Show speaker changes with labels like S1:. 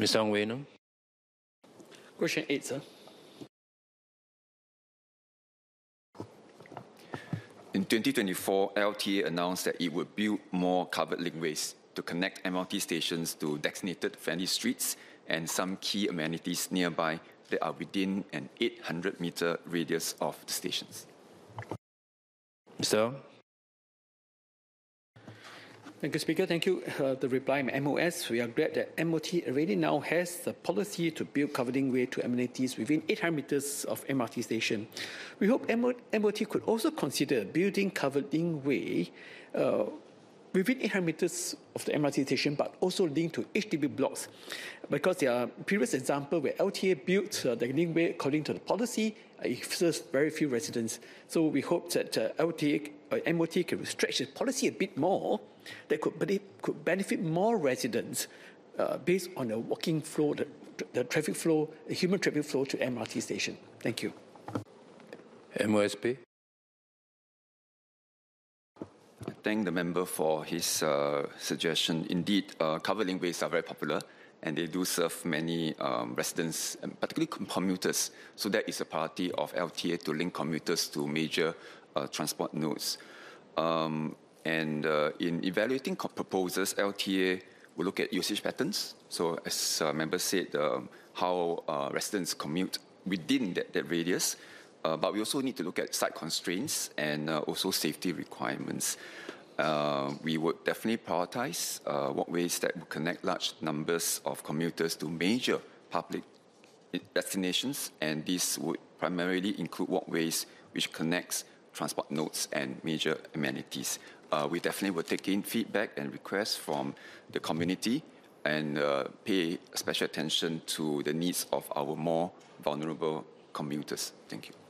S1: Mr. Ong Wei Nong.
S2: Question 8, sir.
S3: In 2024, LTA announced that it would build more covered linkways to connect MRT stations to designated friendly streets and some key amenities nearby that are within an 800-meter radius of the stations.
S1: Mr. Ong.
S2: Thank you, Speaker. Thank you. The reply, MOS. We are glad that MOT already now has the policy to build covered linkway to amenities within 800 meters of MRT station. We hope MOT could also consider building covered linkway within 800 meters of the MRT station, but also linked to HDB blocks. Because there are previous examples where LTA built the linkway according to the policy, it serves very few residents. So we hope that MOT can stretch the policy a bit more, that could benefit more residents based on the walking flow, the traffic flow, the human traffic flow to MRT station. Thank you.
S1: MOSP.
S3: I thank the member for his suggestion. Indeed, covered linkways are very popular and they do serve many residents, and particularly commuters. So that is a priority of LTA to link commuters to major transport nodes. In evaluating proposals, LTA will look at usage patterns. So as members said, how residents commute within that radius. But we also need to look at site constraints and also safety requirements. We would definitely prioritize walkways that would connect large numbers of commuters to major public destinations, and this would primarily include walkways which connects transport nodes and major amenities. We definitely will take in feedback and requests from the community and pay special attention to the needs of our more vulnerable commuters. Thank you.